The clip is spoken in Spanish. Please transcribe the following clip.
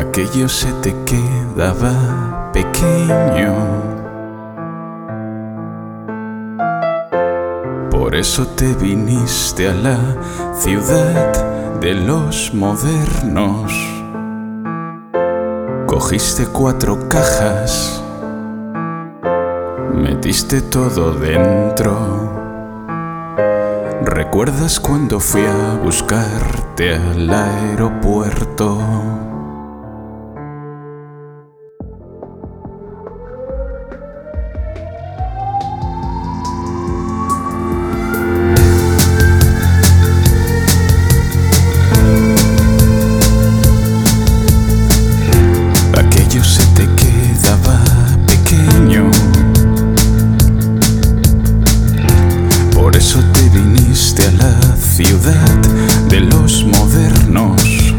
aquello se te quedaba pequeño. Por eso te viniste a la ciudad de los modernos. Cogiste 4 cajas, metiste todo dentro. ¿Recuerdas cuando fui a buscarte al aeropuerto?